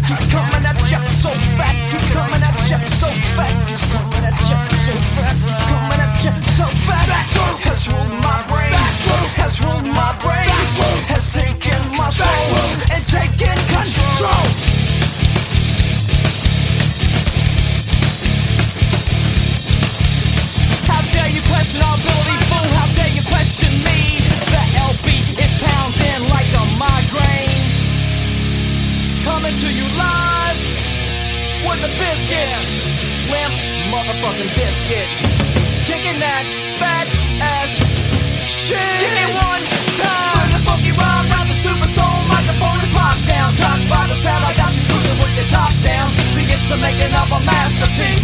Keep coming at ya so fat. Keep coming at ya so fat. Keep coming at ya so fast. Coming at ya so fat. Has ruled my brain. Has ruled my brain. Has taken my soul and taken control. How dare you question our ability, fool? How dare you question me? The LB is pounding like a migraine. Coming to you live with the biscuit. Limp motherfucking biscuit. Kicking that fat ass shit. Give me one time. Bring the funky rhyme round the stupid stone. Microphone is locked down. Talk by the sound, I got you cruising with your top down. See, it's the making of a masterpiece.